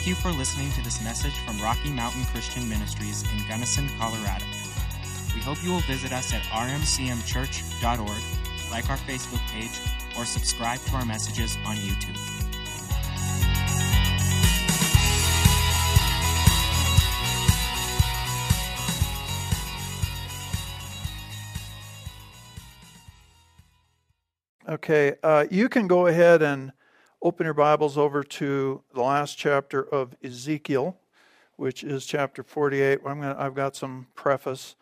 Thank you for listening to this message from Rocky Mountain Christian Ministries in Gunnison, Colorado. We hope you will visit us at rmcmchurch.org, like our Facebook page, or subscribe to our messages on YouTube. Okay, you can go ahead and open your Bibles over to the last chapter of Ezekiel, which is chapter 48. I've got some preface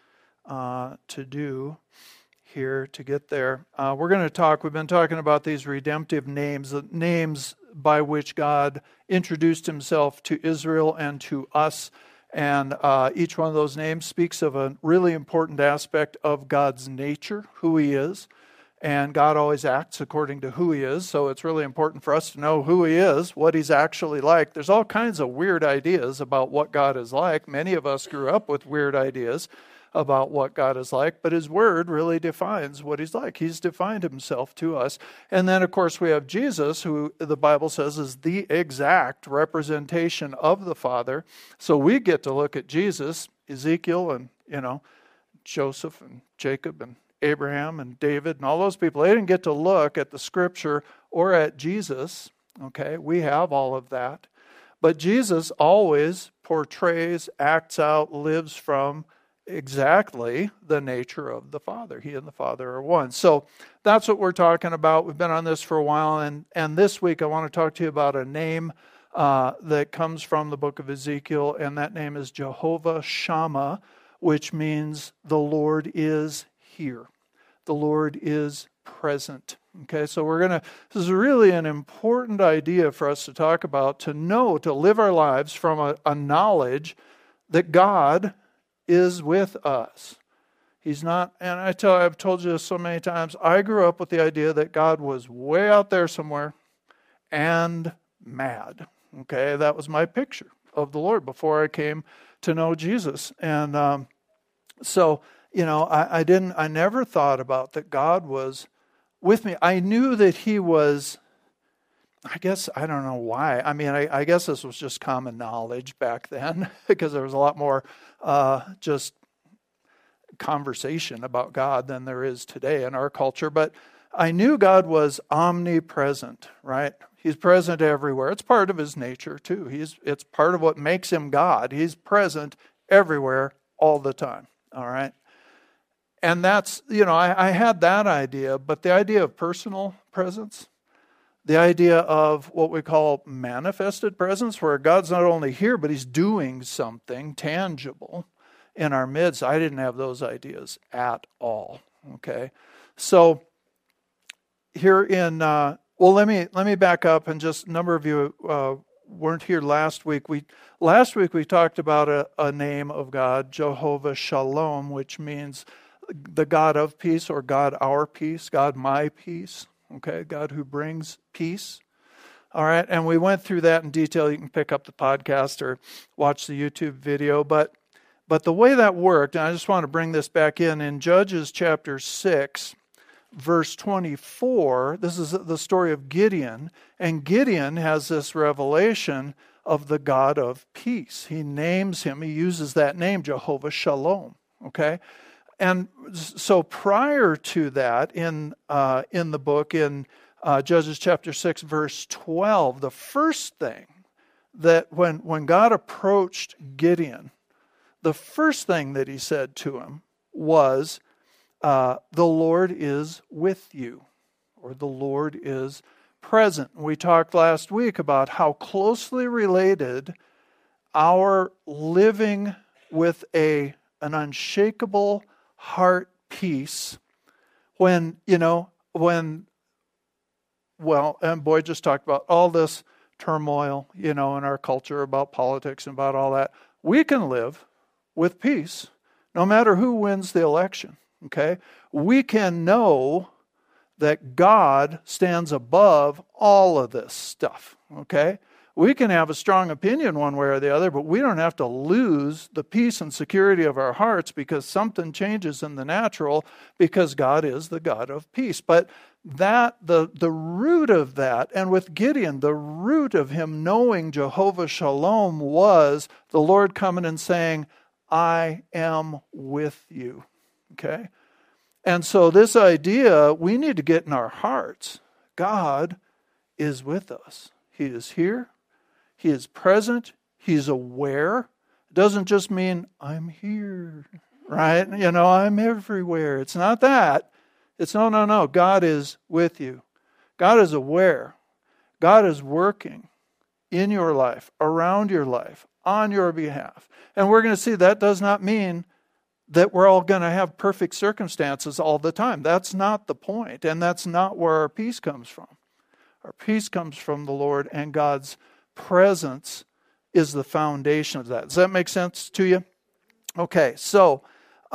to do here to get there. We've been talking about these redemptive names, the names by which God introduced himself to Israel and to us. And each one of those names speaks of a really important aspect of God's nature, who he is. And God always acts according to who he is, so it's really important for us to know who he is, what he's actually like. There's all kinds of weird ideas about what God is like. Many of us grew up with weird ideas about what God is like, but his word really defines what he's like. He's defined himself to us. And then, of course, we have Jesus, who the Bible says is the exact representation of the Father. So we get to look at Jesus, Ezekiel, and, Joseph and Jacob and Abraham and David and all those people. They didn't get to look at the scripture or at Jesus. Okay, we have all of that. But Jesus always portrays, acts out, lives from exactly the nature of the Father. He and the Father are one. So that's what we're talking about. We've been on this for a while. And this week I want to talk to you about a name that comes from the book of Ezekiel. And that name is Jehovah Shammah, which means the Lord is here. The Lord is present. Okay, so this is really an important idea for us to talk about, to know, to live our lives from a knowledge that God is with us. He's not, and I've told you this so many times, I grew up with the idea that God was way out there somewhere and mad. Okay, that was my picture of the Lord before I came to know Jesus. And I never thought about that God was with me. I knew that he was, I don't know why. I guess this was just common knowledge back then because there was a lot more just conversation about God than there is today in our culture. But I knew God was omnipresent, right? He's present everywhere. It's part of his nature too. It's part of what makes him God. He's present everywhere all the time, all right? And that's, I had that idea, but the idea of personal presence, the idea of what we call manifested presence, where God's not only here, but he's doing something tangible in our midst, I didn't have those ideas at all, okay? So here let me back up, and just a number of you weren't here last week. Last week we talked about a name of God, Jehovah Shalom, which means the God of peace, or God our peace, God my peace, okay, God who brings peace. All right, and we went through that in detail. You can pick up the podcast or watch the YouTube video, but the way that worked, and I just want to bring this back in Judges chapter 6, verse 24, this is the story of Gideon, and Gideon has this revelation of the God of peace. He names him, he uses that name, Jehovah Shalom, okay? And so prior to that, in the book, in Judges chapter 6, verse 12, the first thing that when God approached Gideon, the first thing that he said to him was, the Lord is with you, or the Lord is present. We talked last week about how closely related our living with an unshakable heart peace and Boyd just talked about all this turmoil, in our culture about politics and about all that. We can live with peace no matter who wins the election, okay? We can know that God stands above all of this stuff, okay? We can have a strong opinion one way or the other, but we don't have to lose the peace and security of our hearts because something changes in the natural, because God is the God of peace. But that the root of that, and with Gideon, the root of him knowing Jehovah Shalom was the Lord coming and saying, I am with you. Okay? And so this idea, we need to get in our hearts. God is with us. He is here. He is present. He's aware. It doesn't just mean, I'm here, right? I'm everywhere. It's not that. It's no. God is with you. God is aware. God is working in your life, around your life, on your behalf. And we're going to see that does not mean that we're all going to have perfect circumstances all the time. That's not the point, and that's not where our peace comes from. Our peace comes from the Lord, and God's presence is the foundation of that. Does that make sense to you? Okay, so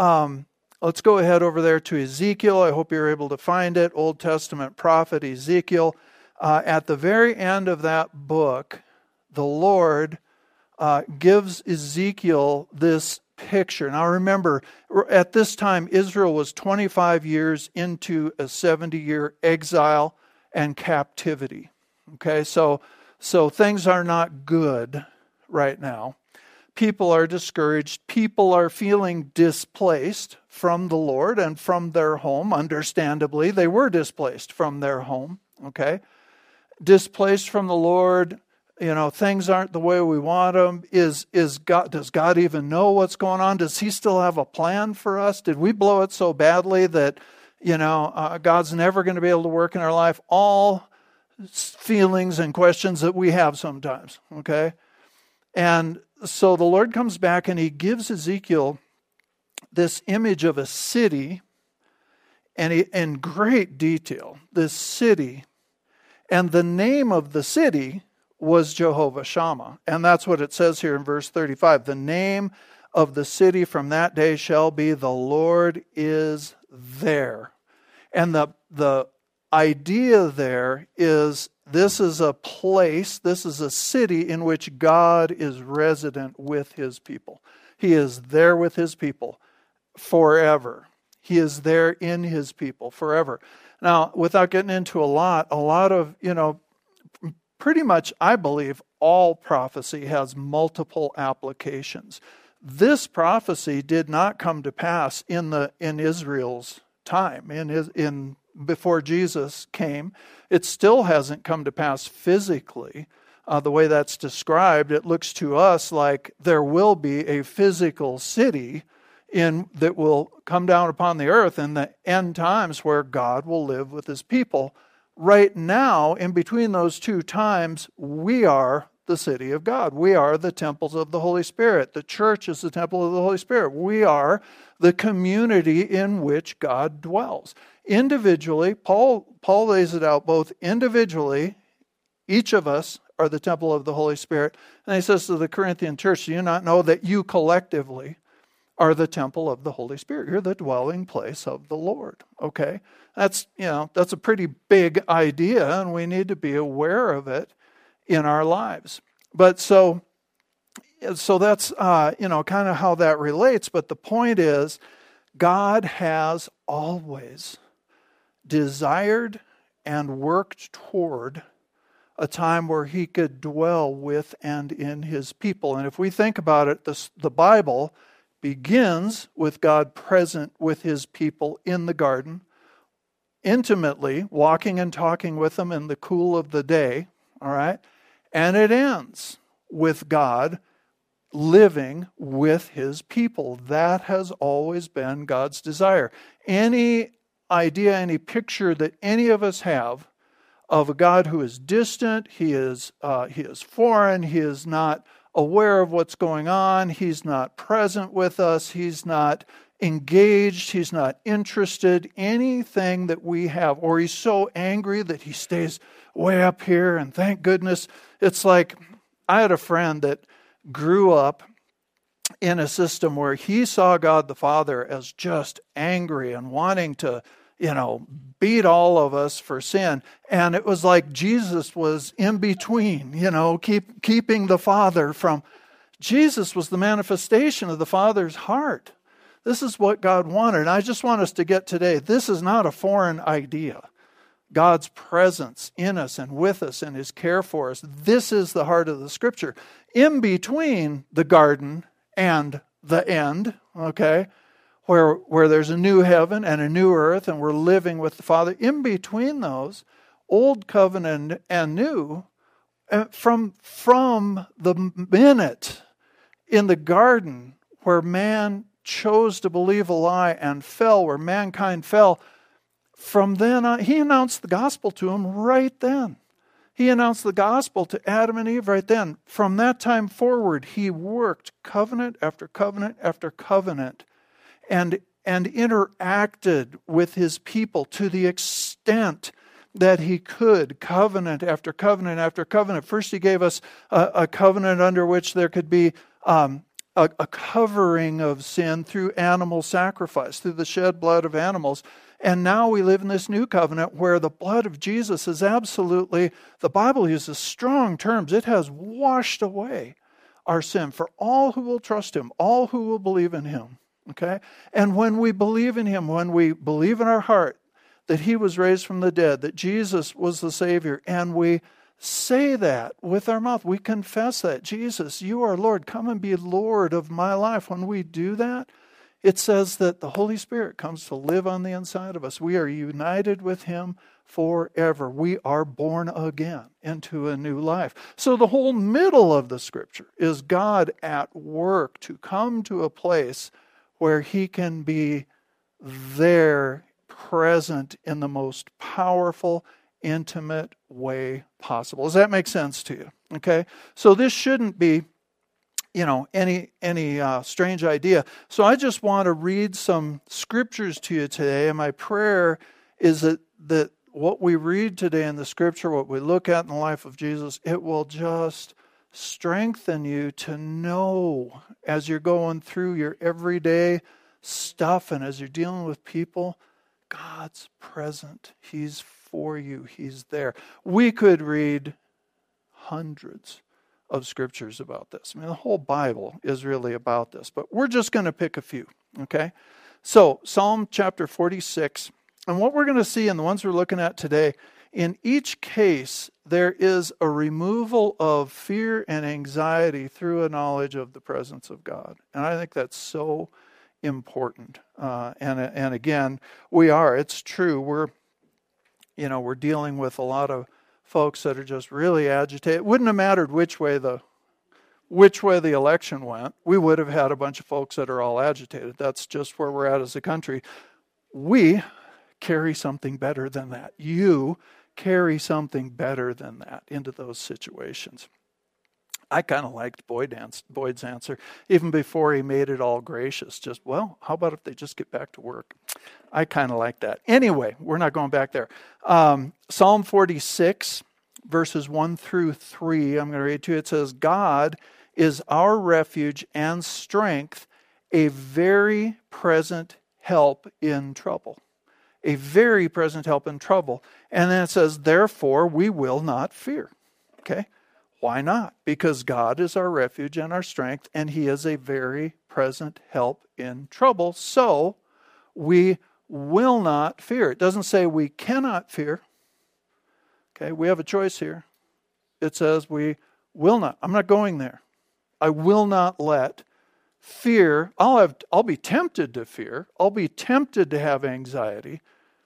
let's go ahead over there to Ezekiel. I hope you're able to find it. Old Testament prophet Ezekiel. At the very end of that book, the Lord gives Ezekiel this picture. Now remember, at this time, Israel was 25 years into a 70-year exile and captivity. Okay, so things are not good right now. People are discouraged. People are feeling displaced from the Lord and from their home. Understandably, they were displaced from their home. Okay, displaced from the Lord. Things aren't the way we want them. Does God even know what's going on? Does He still have a plan for us? Did we blow it so badly that, God's never going to be able to work in our life? All feelings and questions that we have sometimes, okay? And so the Lord comes back and He gives Ezekiel this image of a city, and in great detail, this city, and the name of the city was Jehovah Shammah. And that's what it says here in verse 35. The name of the city from that day shall be the Lord is there. And the idea there is this is a place, this is a city in which God is resident with His people. He is there with His people forever. He is there in His people forever. Now, without getting into a lot of, pretty much, I believe, all prophecy has multiple applications. This prophecy did not come to pass in Israel's time, before Jesus came. It still hasn't come to pass physically. The way that's described, it looks to us like there will be a physical city that will come down upon the earth in the end times where God will live with His people. Right now, in between those two times, we are the city of God. We are the temples of the Holy Spirit. The church is the temple of the Holy Spirit. We are the community in which God dwells. Individually, Paul lays it out both individually, each of us are the temple of the Holy Spirit. And he says to the Corinthian church, do you not know that you collectively are the temple of the Holy Spirit? You're the dwelling place of the Lord. Okay? That's a pretty big idea, and we need to be aware of it in our lives. But so that's kind of how that relates. But the point is, God has always desired and worked toward a time where He could dwell with and in His people. And if we think about it, the Bible begins with God present with His people in the garden, intimately walking and talking with them in the cool of the day, all right? And it ends with God living with His people. That has always been God's desire. Any idea, any picture that any of us have of a God who is distant, He is foreign, He is not aware of what's going on, He's not present with us, He's not engaged, He's not interested, anything that we have, or He's so angry that He stays way up here, and thank goodness. It's like, I had a friend that grew up in a system where he saw God the Father as just angry and wanting to, beat all of us for sin. And it was like Jesus was in between, keeping the Father from. Jesus was the manifestation of the Father's heart. This is what God wanted. And I just want us to get today, this is not a foreign idea. God's presence in us and with us and His care for us. This is the heart of the Scripture. In between the garden and the end, okay, where there's a new heaven and a new earth and we're living with the Father, in between those, old covenant and new, from the minute in the garden where man chose to believe a lie and fell, where mankind fell, from then on, He announced the gospel to him right then. He announced the gospel to Adam and Eve right then. From that time forward, He worked covenant after covenant after covenant and interacted with His people to the extent that He could, covenant after covenant after covenant. First, He gave us a covenant under which there could be a covering of sin through animal sacrifice, through the shed blood of animals. And now we live in this new covenant where the blood of Jesus is absolutely, the Bible uses strong terms, it has washed away our sin for all who will trust Him, all who will believe in Him. Okay? And when we believe in Him, when we believe in our heart that He was raised from the dead, that Jesus was the Savior, and we say that with our mouth, we confess that, Jesus, You are Lord, come and be Lord of my life. When we do that, it says that the Holy Spirit comes to live on the inside of us. We are united with Him forever. We are born again into a new life. So the whole middle of the Scripture is God at work to come to a place where He can be there, present in the most powerful, intimate way possible. Does that make sense to you? Okay? So this shouldn't be, any strange idea. So I just want to read some scriptures to you today, and my prayer is that what we read today in the Scripture, what we look at in the life of Jesus, it will just strengthen you to know as you're going through your everyday stuff and as you're dealing with people, God's present. He's for you. He's there. We could read hundreds of scriptures about this. I mean, the whole Bible is really about this, but we're just going to pick a few, okay? So, Psalm chapter 46, and what we're going to see in the ones we're looking at today, in each case, there is a removal of fear and anxiety through a knowledge of the presence of God. And I think that's so important. And again, it's true. We're dealing with a lot of folks that are just really agitated. It wouldn't have mattered which way the election went. We would have had a bunch of folks that are all agitated. That's just where we're at as a country. We carry something better than that. You carry something better than that into those situations. I kind of liked Boyd's answer, even before he made it all gracious. Just, how about if they just get back to work? I kind of like that. Anyway, we're not going back there. Psalm 46, verses 1 through 3, I'm going to read to you. It says, God is our refuge and strength, a very present help in trouble. A very present help in trouble. And then it says, therefore we will not fear. Okay? Why not? Because God is our refuge and our strength, and He is a very present help in trouble. So we will not fear. It doesn't say we cannot fear. Okay, we have a choice here. It says we will not. I'm not going there. I will not let fear. I'll be tempted to fear. I'll be tempted to have anxiety.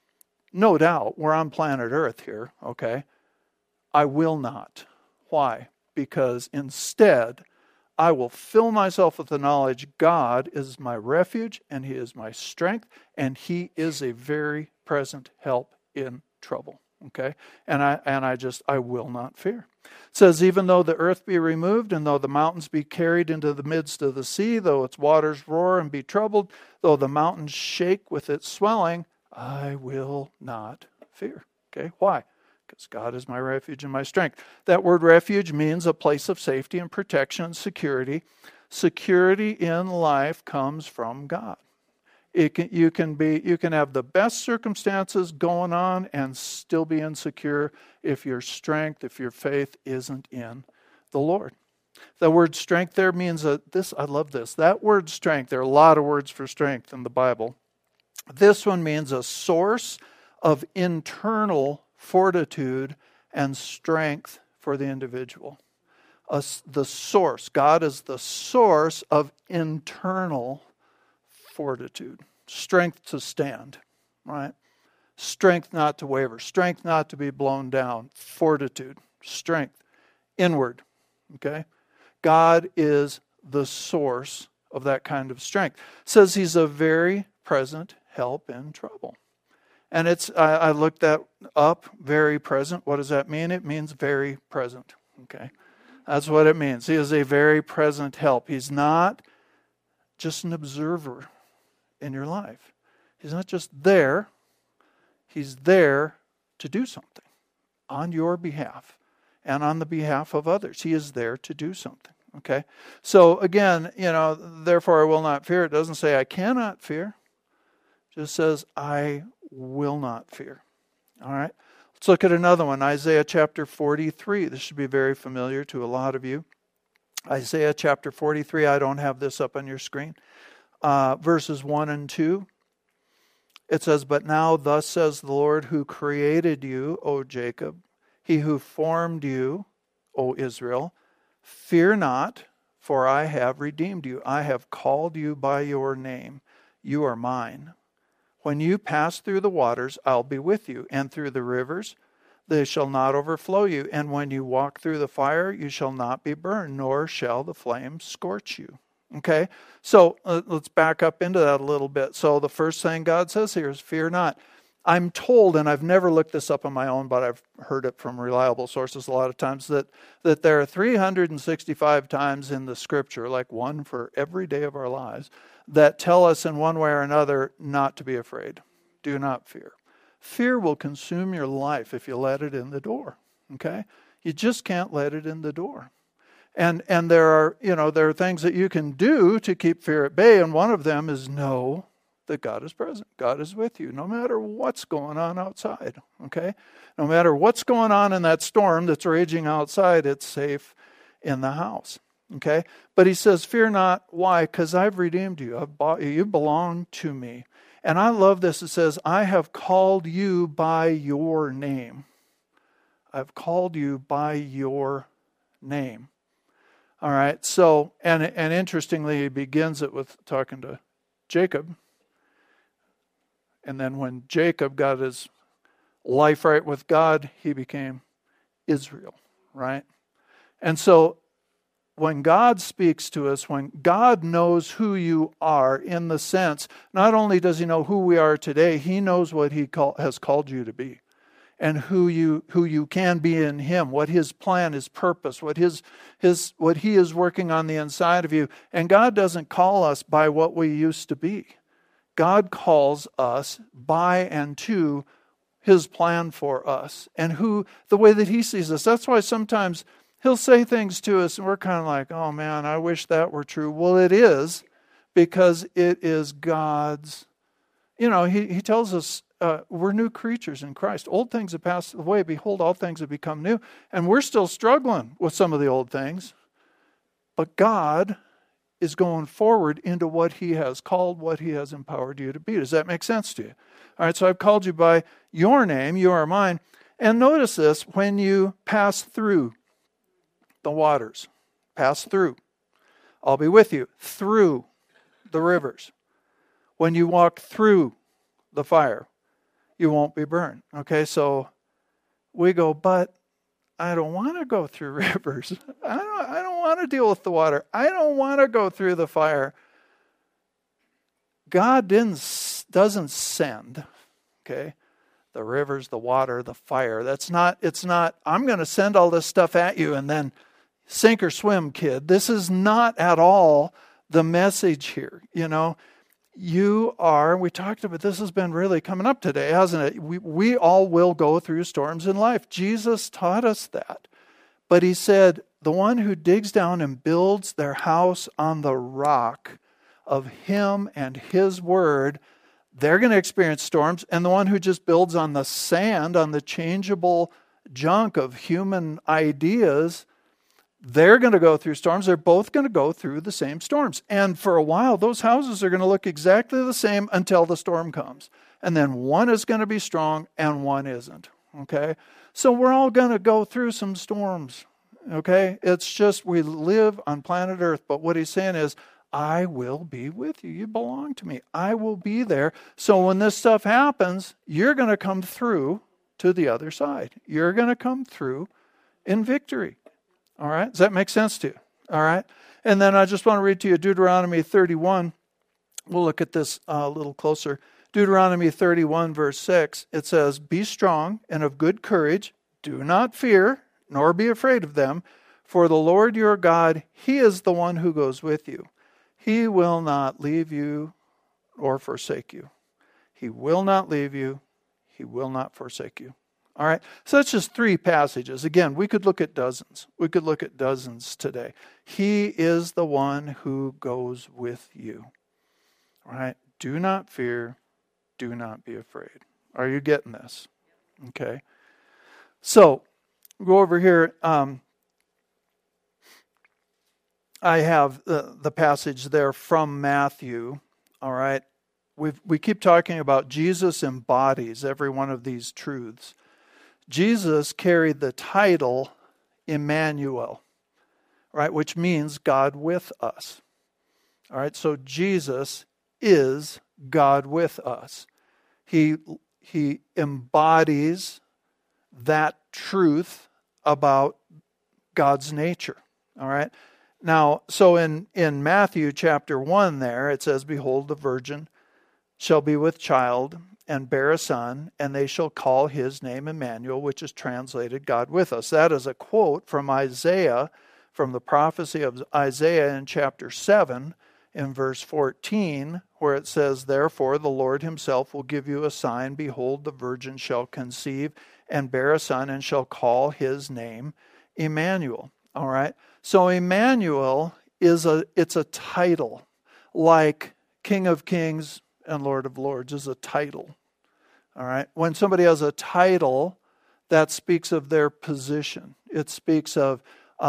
No doubt, we're on planet Earth here, okay? I will not. Why? Because instead, I will fill myself with the knowledge God is my refuge and He is my strength and He is a very present help in trouble. Okay? And I will not fear. It says, even though the earth be removed and though the mountains be carried into the midst of the sea, though its waters roar and be troubled, though the mountains shake with its swelling, I will not fear. Okay? Why? Because God is my refuge and my strength. That word refuge means a place of safety and protection and security. Security in life comes from God. You can have the best circumstances going on and still be insecure if your strength, if your faith isn't in the Lord. The word strength there means I love this. That word strength, there are a lot of words for strength in the Bible. This one means a source of internal fortitude, and strength for the individual. The source. God is the source of internal fortitude. Strength to stand, right? Strength not to waver. Strength not to be blown down. Fortitude. Strength. Inward. Okay? God is the source of that kind of strength. It says he's a very present help in trouble. And I looked that up, very present. What does that mean? It means very present. Okay? That's what it means. He is a very present help. He's not just an observer in your life. He's not just there. He's there to do something on your behalf and on the behalf of others. He is there to do something. Okay? So again, therefore I will not fear. It doesn't say I cannot fear. It just says I will not fear. All right? Let's look at another one. Isaiah chapter 43. This should be very familiar to a lot of you. Isaiah chapter 43. I don't have this up on your screen. Verses 1 and 2. It says, "But now thus says the Lord who created you, O Jacob, he who formed you, O Israel, fear not, for I have redeemed you. I have called you by your name. You are mine. When you pass through the waters, I'll be with you, and through the rivers, they shall not overflow you. And when you walk through the fire, you shall not be burned, nor shall the flames scorch you." Okay, so let's back up into that a little bit. So the first thing God says here is fear not. I'm told, and I've never looked this up on my own, but I've heard it from reliable sources a lot of times, that there are 365 times in the Scripture, like one for every day of our lives, that tell us in one way or another not to be afraid. Do not fear. Fear will consume your life if you let it in the door. Okay? You just can't let it in the door. And there are things that you can do to keep fear at bay, and one of them is know that God is present. God is with you, no matter what's going on outside. Okay? No matter what's going on in that storm that's raging outside, it's safe in the house. Okay? But he says, fear not. Why? Because I've redeemed you. I've bought you. You belong to me. And I love this. It says, I have called you by your name. I've called you by your name. All right, so, and interestingly, he begins it with talking to Jacob. And then when Jacob got his life right with God, he became Israel, right? And so when God speaks to us, when God knows who you are, in the sense, not only does he know who we are today, he knows what he has called you to be. And who you can be in him, what his plan, his purpose, what he is working on the inside of you. And God doesn't call us by what we used to be. God calls us by and to his plan for us and the way that he sees us. That's why sometimes he'll say things to us and we're kind of like, oh man, I wish that were true. Well, it is, because it is God's. He tells us, we're new creatures in Christ. Old things have passed away. Behold, all things have become new. And we're still struggling with some of the old things. But God is going forward into what he has called, what he has empowered you to be. Does that make sense to you? All right, so I've called you by your name. You are mine. And notice this, when you pass through the waters, pass through, I'll be with you, through the rivers. When you walk through the fire, you won't be burned. Okay, so we go, but I don't want to go through rivers. I don't want to deal with the water. I don't want to go through the fire. God doesn't send, okay, the rivers, the water, the fire. It's not, I'm going to send all this stuff at you and then sink or swim, kid. This is not at all the message here, You are, we talked about, this has been really coming up today, hasn't it? We all will go through storms in life. Jesus taught us that. But he said, the one who digs down and builds their house on the rock of him and his word, they're going to experience storms. And the one who just builds on the sand, on the changeable junk of human ideas, they're going to go through storms. They're both going to go through the same storms. And for a while, those houses are going to look exactly the same until the storm comes. And then one is going to be strong and one isn't. Okay? So we're all going to go through some storms. Okay? It's just we live on planet Earth. But what he's saying is, I will be with you. You belong to me. I will be there. So when this stuff happens, you're going to come through to the other side. You're going to come through in victory. All right? Does that make sense to you? All right? And then I just want to read to you Deuteronomy 31. We'll look at this a little closer. Deuteronomy 31, verse 6. It says, "Be strong and of good courage. Do not fear, nor be afraid of them. For the Lord your God, He is the one who goes with you. He will not leave you or forsake you." He will not leave you. He will not forsake you. All right. So that's just 3 passages. Again, we could look at dozens. We could look at dozens today. He is the one who goes with you. All right. Do not fear. Do not be afraid. Are you getting this? Okay. So, go over here. I have the passage there from Matthew. All right. We keep talking about Jesus embodies every one of these truths. Jesus carried the title Emmanuel, right, which means God with us. All right, so Jesus is God with us. He embodies that truth about God's nature. All right. Now, so in Matthew chapter 1 there, it says, "Behold, the virgin shall be with child and bear a son, and they shall call his name Emmanuel," which is translated God with us. That is a quote from Isaiah, from the prophecy of Isaiah in chapter 7, in verse 14, where it says, "Therefore the Lord himself will give you a sign. Behold, the virgin shall conceive and bear a son, and shall call his name Emmanuel." All right. So Emmanuel it's a title, like King of Kings and Lord of Lords is a title. All right. When somebody has a title, that speaks of their position. It speaks of,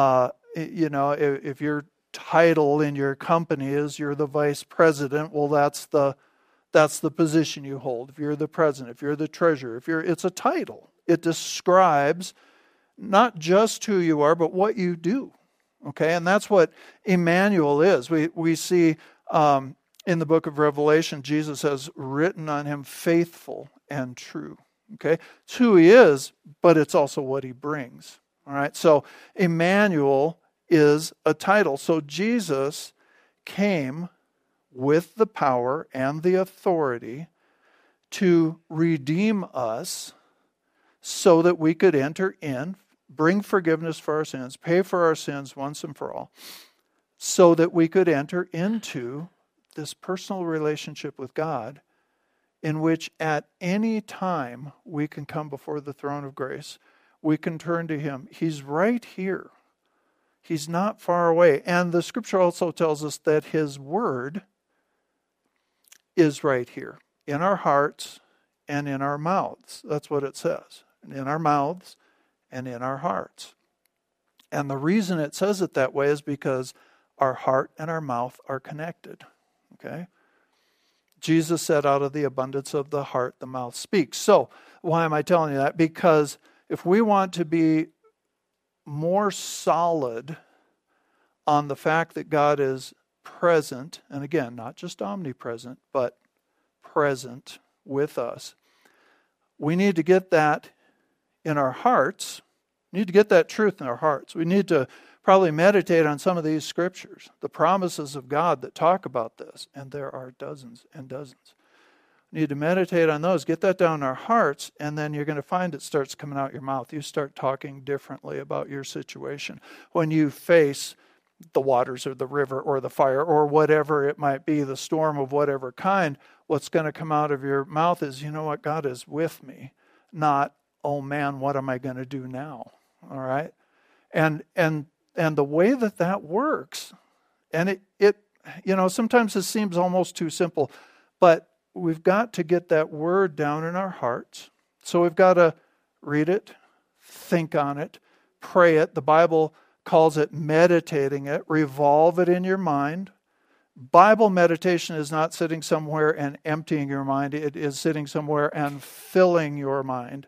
if your title in your company is you're the vice president, well, that's the position you hold. If you're the president, if you're the treasurer, it's a title. It describes not just who you are, but what you do. Okay, and that's what Emmanuel is. We see in the book of Revelation, Jesus has written on him faithful and true. Okay, it's who he is, but it's also what he brings. All right, so Emmanuel is a title. So Jesus came with the power and the authority to redeem us so that we could enter in, bring forgiveness for our sins, pay for our sins once and for all, so that we could enter into this personal relationship with God in which at any time we can come before the throne of grace. We can turn to him. He's right here. He's not far away. And the scripture also tells us that his word is right here in our hearts and in our mouths. That's what it says. In our mouths and in our hearts. And the reason it says it that way is because our heart and our mouth are connected. Okay? Jesus said, out of the abundance of the heart, the mouth speaks. So, why am I telling you that? Because if we want to be more solid on the fact that God is present, and again, not just omnipresent, but present with us, we need to get that in our hearts. We need to get that truth in our hearts. We need to probably meditate on some of these scriptures, the promises of God that talk about this, and there are dozens and dozens. We need to meditate on those, get that down in our hearts, and then you're going to find it starts coming out your mouth. You start talking differently about your situation. When you face the waters or the river or the fire or whatever it might be, the storm of whatever kind, what's going to come out of your mouth is, you know what, God is with me, not, oh man, what am I going to do now? All right? And the way that works, and it sometimes it seems almost too simple, but we've got to get that word down in our hearts. So we've got to read it, think on it, pray it. The Bible calls it meditating it, revolve it in your mind. Bible meditation is not sitting somewhere and emptying your mind. It is sitting somewhere and filling your mind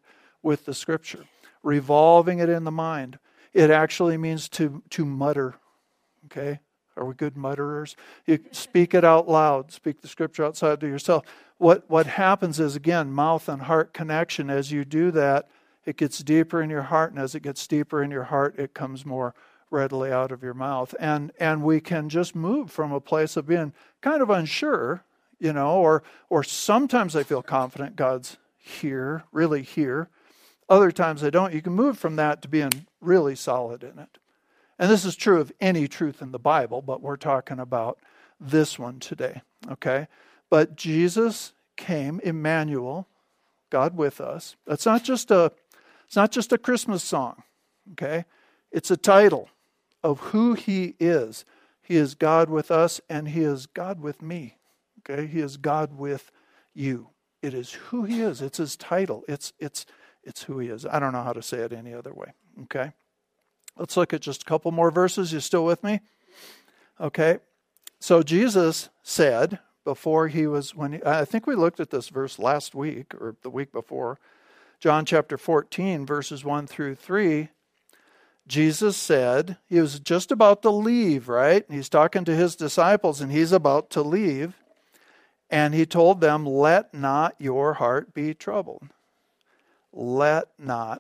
with the Scripture, revolving it in the mind. It actually means to mutter, okay? Are we good mutterers? You speak it out loud. Speak the Scripture outside to yourself. What happens is, again, mouth and heart connection. As you do that, it gets deeper in your heart, and as it gets deeper in your heart, it comes more readily out of your mouth. And we can just move from a place of being kind of unsure, or sometimes I feel confident God's here, really here. Other times I don't. You can move from that to being really solid in it. And this is true of any truth in the Bible, but we're talking about this one today, okay? But Jesus came, Emmanuel, God with us. It's not just a Christmas song, okay? It's a title of who he is. He is God with us, and he is God with me, okay? He is God with you. It is who he is. It's his title. It's who he is. I don't know how to say it any other way, okay? Let's look at just a couple more verses. You still with me? Okay. So Jesus said before he was, I think we looked at this verse last week or the week before, John chapter 14, verses 1 through 3. Jesus said, he was just about to leave, right? He's talking to his disciples and he's about to leave. And he told them, let not your heart be troubled. Let not.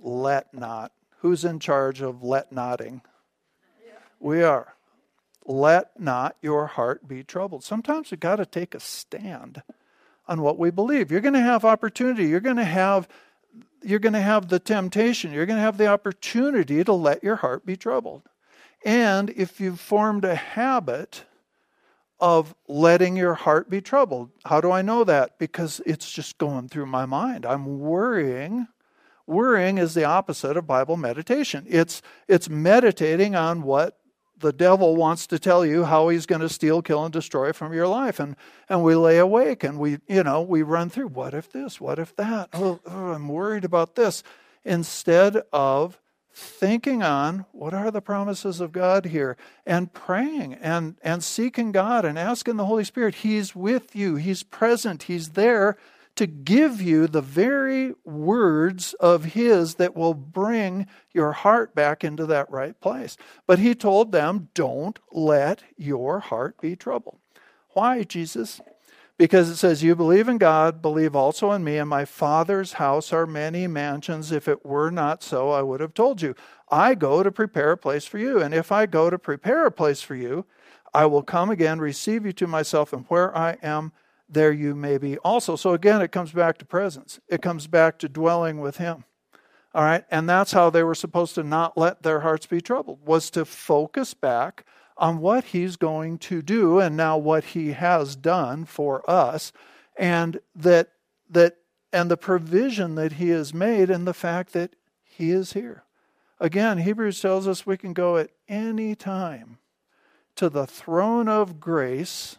Who's in charge of let notting? We are. Let not your heart be troubled. Sometimes we've got to take a stand on what we believe. You're going to have opportunity. You're going to have the temptation. You're going to have the opportunity to let your heart be troubled. And if you've formed a habit of letting your heart be troubled, how do I know that? Because it's just going through my mind. I'm worrying. Worrying is the opposite of Bible meditation. It's meditating on what the devil wants to tell you, how he's going to steal, kill, and destroy from your life. And we lay awake and we run through, what if this? What if that? Oh, I'm worried about this. Instead of thinking on what are the promises of God here and praying and seeking God and asking the Holy Spirit. He's with you. He's present. He's there to give you the very words of his that will bring your heart back into that right place. But he told them, don't let your heart be troubled. Why, Jesus? Because it says, you believe in God, believe also in me. In my Father's house are many mansions. If it were not so, I would have told you. I go to prepare a place for you. And if I go to prepare a place for you, I will come again, receive you to myself, and where I am, there you may be also. So again, it comes back to presence. It comes back to dwelling with him. All right? And that's how they were supposed to not let their hearts be troubled, was to focus back on what he's going to do and now what he has done for us, and the provision that he has made, and the fact that he is here. Again, Hebrews tells us we can go at any time to the throne of grace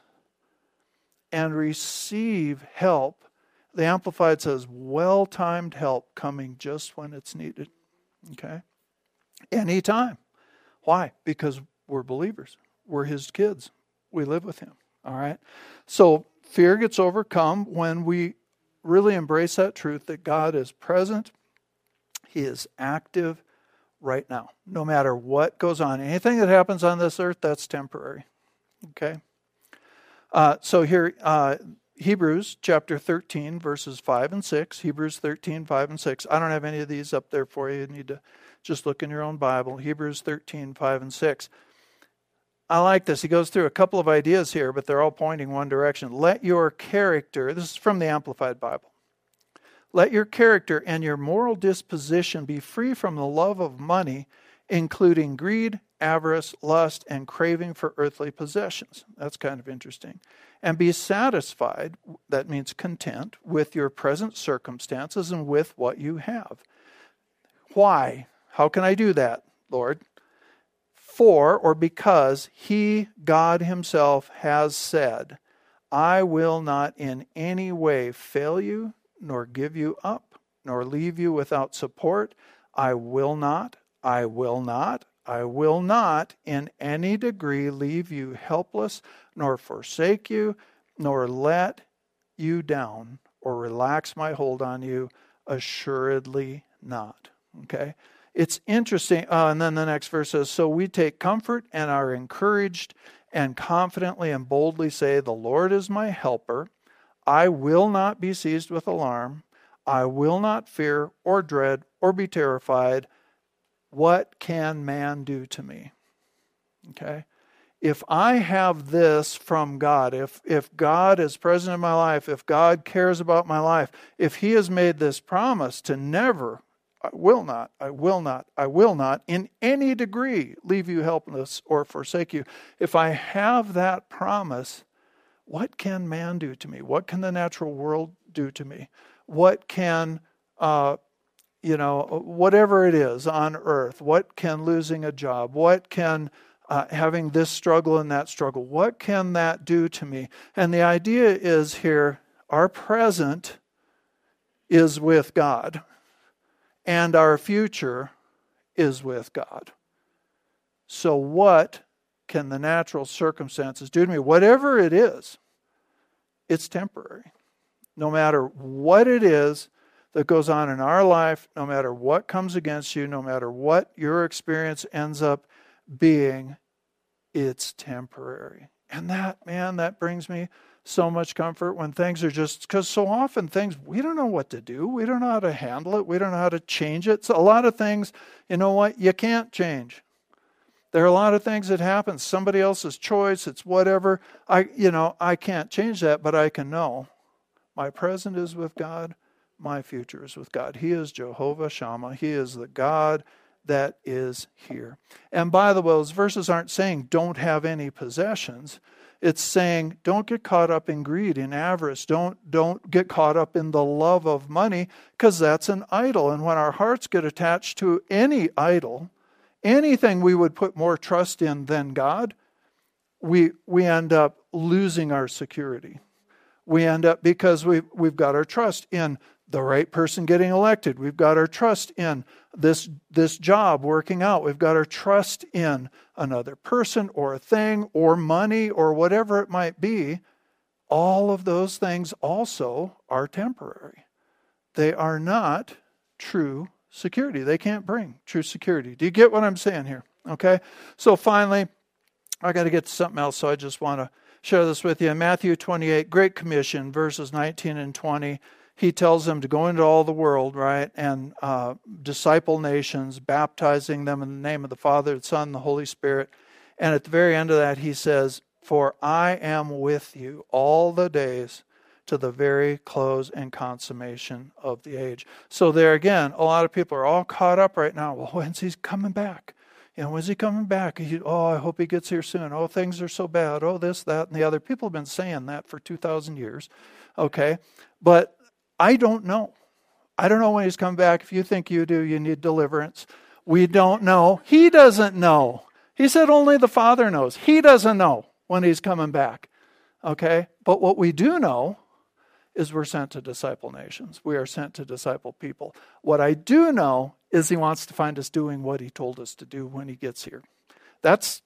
and receive help. The Amplified says, well-timed help coming just when it's needed. Okay? Anytime. Why? Because we're believers. We're his kids. We live with him. All right? So fear gets overcome when we really embrace that truth that God is present. He is active right now. No matter what goes on. Anything that happens on this earth, that's temporary. Okay? So here, Hebrews chapter 13, verses 5 and 6. Hebrews 13, 5 and 6. I don't have any of these up there for you. You need to just look in your own Bible. Hebrews 13, 5 and 6. I like this. He goes through a couple of ideas here, but they're all pointing one direction. Let your character, this is from the Amplified Bible. Let your character and your moral disposition be free from the love of money, including greed, avarice, lust, and craving for earthly possessions. That's kind of interesting. And be satisfied, that means content, with your present circumstances and with what you have. Why? How can I do that, Lord? For, or because, he, God himself, has said, I will not in any way fail you, nor give you up, nor leave you without support. I will not in any degree leave you helpless, nor forsake you, nor let you down, or relax my hold on you Assuredly not. Okay? It's interesting. And then the next verse says, so we take comfort and are encouraged and confidently and boldly say, the Lord is my helper. I will not be seized with alarm. I will not fear or dread or be terrified. What can man do to me? Okay? If I have this from God, if God is present in my life, if God cares about my life, if he has made this promise to never, I will not in any degree leave you helpless or forsake you. If I have that promise, what can man do to me? What can the natural world do to me? What can, whatever it is on earth, what can losing a job, what can having this struggle and that struggle, what can that do to me? And the idea is here, our present is with God, and our future is with God. So what can the natural circumstances do to me? Whatever it is, it's temporary. No matter what it is that goes on in our life, no matter what comes against you, no matter what your experience ends up being, it's temporary. And that brings me so much comfort when things are just, because so often things, we don't know what to do. We don't know how to handle it. We don't know how to change it. So a lot of things, you know what, you can't change. There are a lot of things that happen. Somebody else's choice, it's whatever. I can't change that, but I can know my present is with God, my future is with God. He is Jehovah Shammah. He is the God that is here. And by the way, those verses aren't saying don't have any possessions. It's saying don't get caught up in greed, in avarice. Don't get caught up in the love of money, because that's an idol. And when our hearts get attached to any idol, anything we would put more trust in than God, we end up losing our security. We end up, because we've got our trust in the right person getting elected. We've got our trust in this job working out. We've got our trust in another person or a thing or money or whatever it might be. All of those things also are temporary. They are not true security. They can't bring true security. Do you get what I'm saying here? Okay? So finally, I got to get to something else, so I just want to share this with you. In Matthew 28, Great Commission, verses 19 and 20, he tells them to go into all the world, right, and disciple nations, baptizing them in the name of the Father, the Son, and the Holy Spirit. And at the very end of that, he says, for I am with you all the days to the very close and consummation of the age. So there again, a lot of people are all caught up right now. Well, when's he coming back? When's he coming back? I hope he gets here soon. Oh, things are so bad. Oh, this, that, and the other. People have been saying that for 2,000 years. Okay, but I don't know. I don't know when he's coming back. If you think you do, you need deliverance. We don't know. He doesn't know. He said only the Father knows. He doesn't know when he's coming back. Okay, but what we do know is we're sent to disciple nations. We are sent to disciple people. What I do know is he wants to find us doing what he told us to do when he gets here. That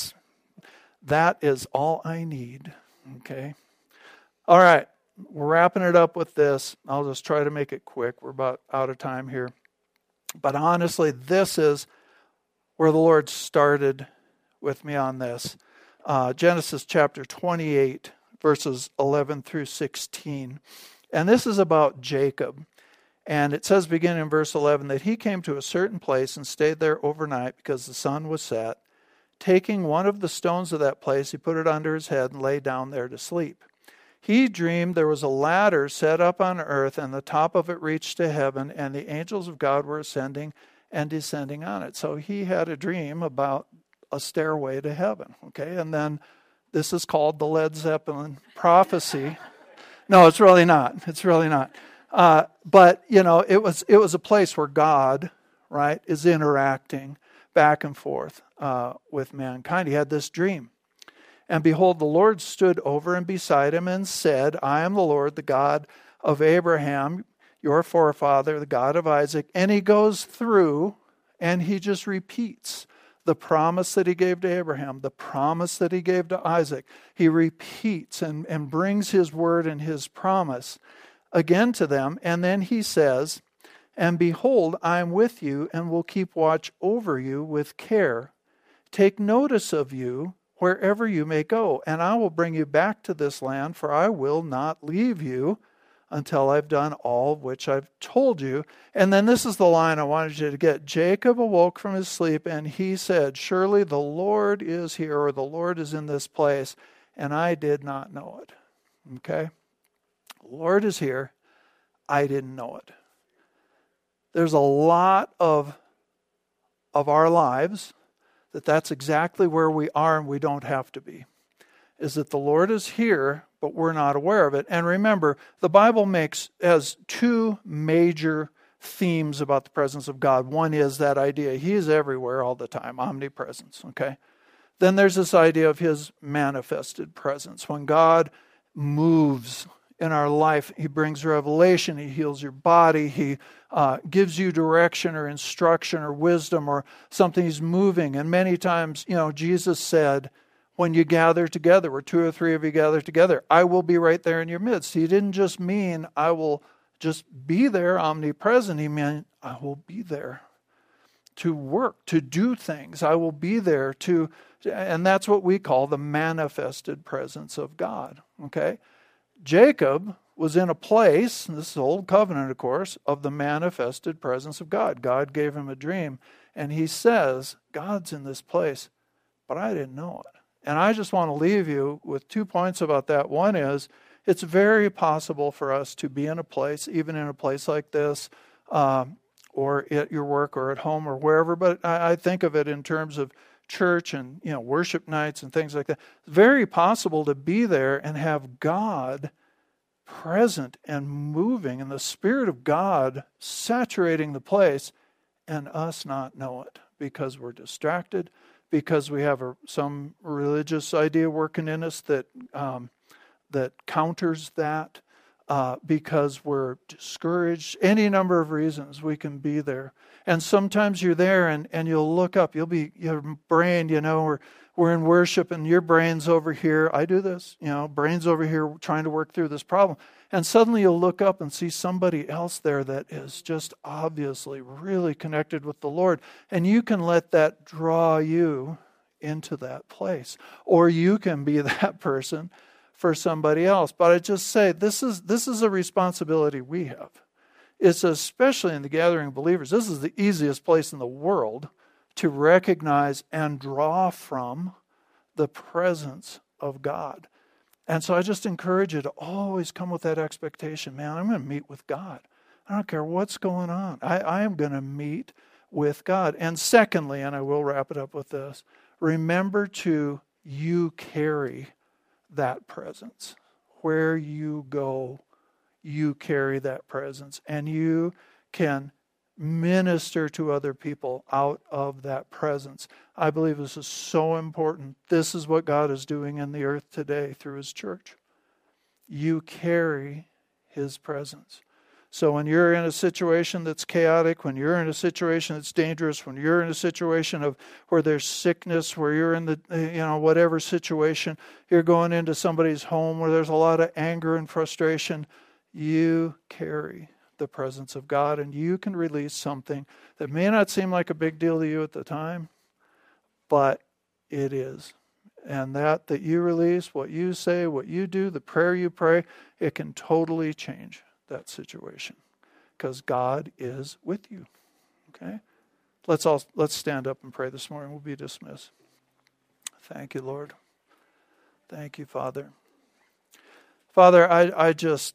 is all I need. Okay? All right. We're wrapping it up with this. I'll just try to make it quick. We're about out of time here. But honestly, this is where the Lord started with me on this. Genesis chapter 28, verses 11 through 16. And this is about Jacob. And it says, beginning in verse 11, that he came to a certain place and stayed there overnight because the sun was set. Taking one of the stones of that place, he put it under his head and lay down there to sleep. He dreamed there was a ladder set up on earth, and the top of it reached to heaven, and the angels of God were ascending and descending on it. So he had a dream about a stairway to heaven. Okay, and then this is called the Led Zeppelin prophecy. No, it's really not. It's really not. But it was a place where God, right, is interacting back and forth with mankind. He had this dream. And behold, the Lord stood over and beside him and said, I am the Lord, the God of Abraham, your forefather, the God of Isaac. And he goes through and he just repeats the promise that he gave to Abraham, the promise that he gave to Isaac. He repeats and brings his word and his promise again to them. And then he says, And behold, I am with you and will keep watch over you with care. Take notice of you wherever you may go, and I will bring you back to this land, for I will not leave you until I've done all which I've told you. And then this is the line I wanted you to get. Jacob awoke from his sleep, and he said, surely the Lord is here, or the Lord is in this place, and I did not know it. Okay? The Lord is here. I didn't know it. There's a lot of our lives that's exactly where we are, and we don't have to be. Is that the Lord is here, but we're not aware of it. And remember, the Bible has two major themes about the presence of God. One is that idea, He is everywhere all the time, omnipresence, okay? Then there's this idea of His manifested presence. When God moves in our life, He brings revelation, He heals your body, He gives you direction or instruction or wisdom or something. He's moving. And many times, Jesus said, when you gather together, where two or three of you gather together, I will be right there in your midst. He didn't just mean I will just be there, omnipresent. He meant I will be there to work, to do things. I will be there and that's what we call the manifested presence of God. Okay? Jacob was in a place, and this is Old Covenant, of course, of the manifested presence of God. God gave him a dream, and he says, God's in this place, but I didn't know it. And I just want to leave you with 2 points about that. One is, it's very possible for us to be in a place, even in a place like this, or at your work or at home or wherever, but I think of it in terms of church and worship nights and things like that. It's very possible to be there and have God present and moving, and the Spirit of God saturating the place, and us not know it because we're distracted, because we have some religious idea working in us that counters that, because we're discouraged. Any number of reasons we can be there. And sometimes you're there and you'll look up, your brain, we're in worship and your brain's over here. I do this, brain's over here trying to work through this problem. And suddenly you'll look up and see somebody else there that is just obviously really connected with the Lord. And you can let that draw you into that place. Or you can be that person for somebody else. But I just say, this is a responsibility we have. It's especially in the gathering of believers. This is the easiest place in the world to recognize and draw from the presence of God. And so I just encourage you to always come with that expectation. Man, I'm going to meet with God. I don't care what's going on. I am going to meet with God. And secondly, and I will wrap it up with this, remember you carry that presence. Where you go, you carry that presence. And you can minister to other people out of that presence. I believe this is so important. This is what God is doing in the earth today through His church. You carry His presence. So when you're in a situation that's chaotic, when you're in a situation that's dangerous, when you're in a situation of where there's sickness, where you're in the, whatever situation, you're going into somebody's home where there's a lot of anger and frustration, you carry the presence of God, and you can release something that may not seem like a big deal to you at the time, but it is. And that you release, what you say, what you do, the prayer you pray, it can totally change that situation because God is with you. Okay? Let's stand up and pray this morning. We'll be dismissed. Thank you, Lord. Thank you, Father. Father, I just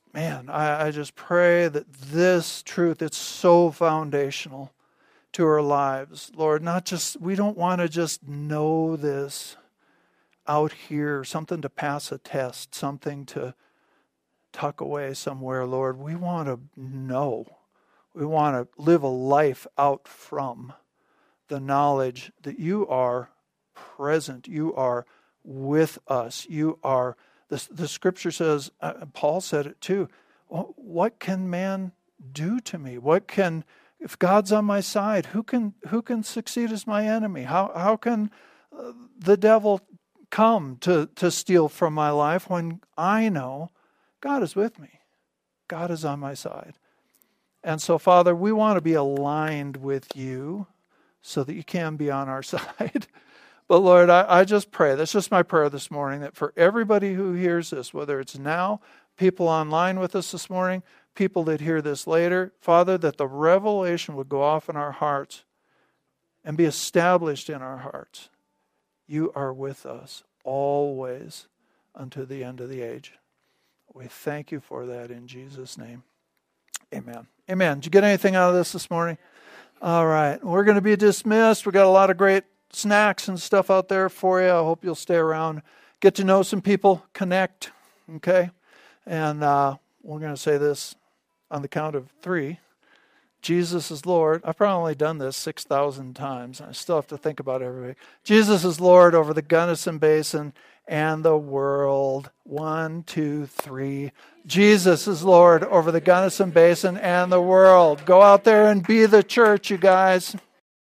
pray that this truth, it's so foundational to our lives. Lord, we don't want to just know this out here, something to pass a test, something to tuck away somewhere, Lord. We want to know. We want to live a life out from the knowledge that you are present. You are with us. You are. The scripture says, Paul said it too, what can man do to me? If God's on my side, who can succeed as my enemy? How can the devil come to steal from my life when I know God is with me? God is on my side. And so, Father, we want to be aligned with you so that you can be on our side. But Lord, I just pray, that's just my prayer this morning, that for everybody who hears this, whether it's now, people online with us this morning, people that hear this later, Father, that the revelation would go off in our hearts and be established in our hearts. You are with us always unto the end of the age. We thank you for that in Jesus' name. Amen. Amen. Did you get anything out of this morning? All right. We're going to be dismissed. We got a lot of great snacks and stuff out there for you. I hope you'll stay around. Get to know some people. Connect. Okay? And we're going to say this on the count of 3. Jesus is Lord. I've probably only done this 6,000 times. I still have to think about it every week. Jesus is Lord over the Gunnison Basin and the world. 1, 2, 3. Jesus is Lord over the Gunnison Basin and the world. Go out there and be the church, you guys.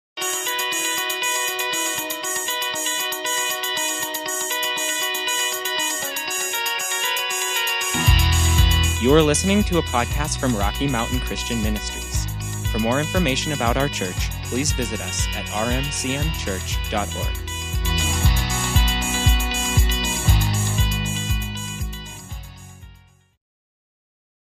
You are listening to a podcast from Rocky Mountain Christian Ministries. For more information about our church, please visit us at rmcmchurch.org.